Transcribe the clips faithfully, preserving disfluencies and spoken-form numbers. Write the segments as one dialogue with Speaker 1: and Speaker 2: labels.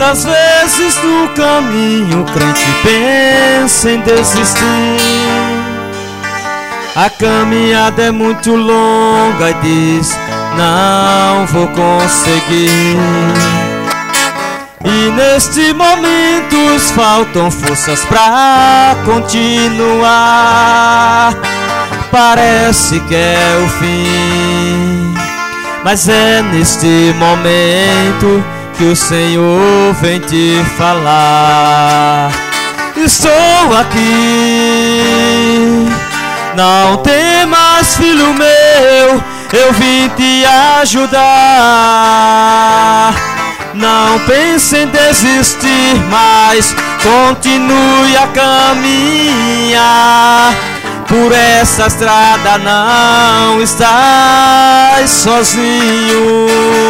Speaker 1: Quantas vezes no caminho o crente pensa em desistir, a caminhada é muito longa e diz: não vou conseguir. E neste momento faltam forças pra continuar. Parece que é o fim, mas é neste momento que o Senhor vem te falar: estou aqui, não temas, filho meu, eu vim te ajudar. Não pense em desistir, mas continue a caminhar. Por essa estrada não estás sozinho.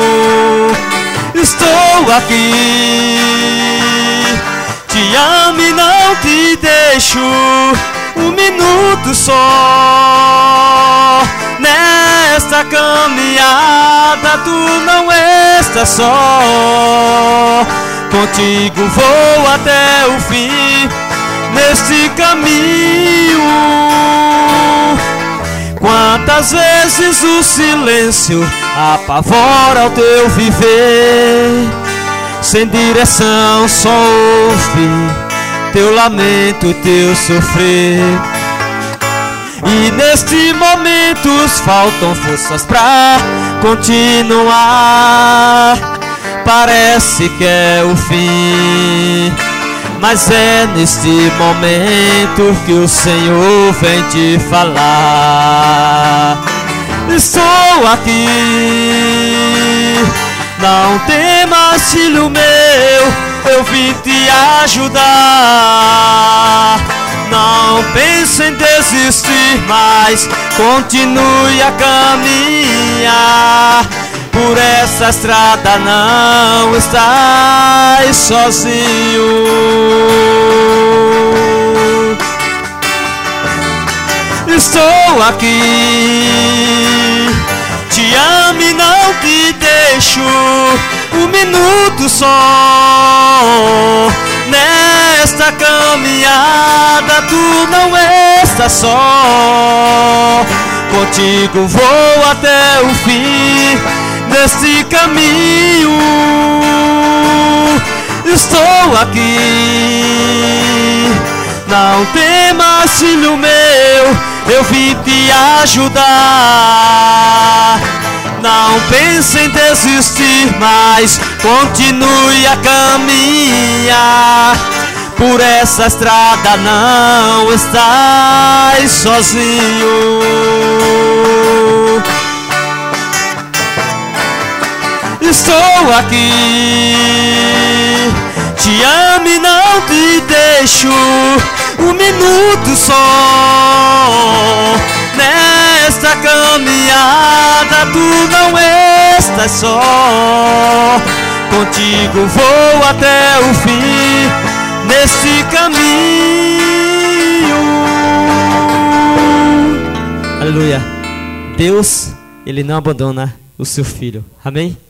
Speaker 1: Estou aqui, te amo e não te deixo um minuto só. Nesta caminhada tu não estás só. Contigo vou até o fim neste caminho. Quantas vezes o silêncio apavora o teu viver, sem direção só ouve teu lamento, teu sofrer. E neste momento faltam forças pra continuar. Parece que é o fim, mas é neste momento que o Senhor vem te falar: estou aqui, não temas, filho meu, eu vim te ajudar. Não pense em desistir, mas continue a caminhar. Por essa estrada não estás sozinho. Estou aqui, te amo e não te deixo um minuto só. Nesta caminhada tu não estás só. Contigo vou até o fim neste caminho. Estou aqui, não temas, filho meu, eu vim te ajudar. Não pense em desistir, mas continue a caminhar. Por essa estrada não estás sozinho. Estou aqui, te amo e não te deixo um minuto só. Nesta caminhada tu não estás só. Contigo vou até o fim nesse caminho. Aleluia. Deus, Ele não abandona o seu filho. Amém?